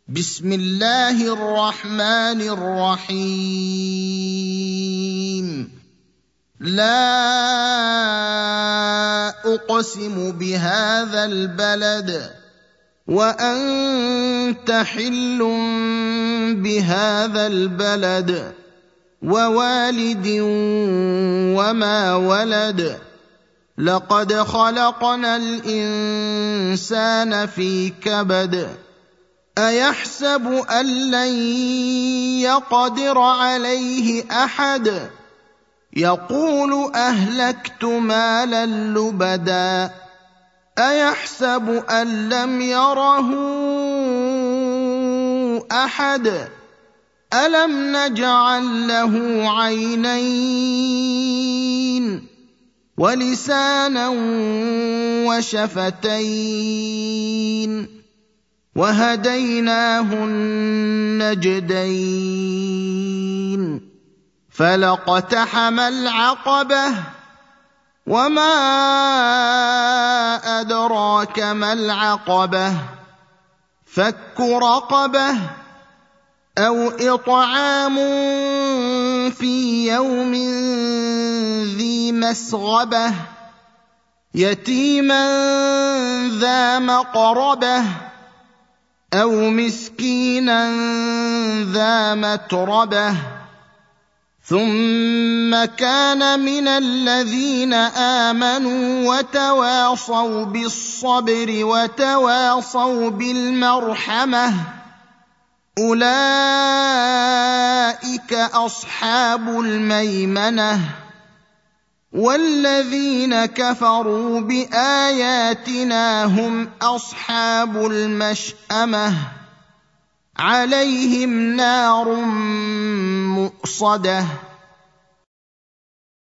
بسم الله الرحمن الرحيم لا أقسم بهذا البلد وأنت حل بهذا البلد ووالد وما ولد لقد خلقنا الإنسان في كبد أيحسب أن لن يقدر عليه أحد يقول أهلكت مالا لبدا أيحسب أن لم يره أحد ألم نجعل له عينين ولسانا وشفتين وهديناه النجدين فلاقتحم العقبة وما أدراك ما العقبة فك رقبة أو إطعام في يوم ذي مسغبة يتيما ذا مقربة أو مسكينا ذا متربة ثم كان من الذين آمنوا وتواصوا بالصبر وتواصوا بالمرحمة أولئك أصحاب الميمنة والذين كفروا بآياتنا هم أصحاب المشأمة عليهم نار مؤصدة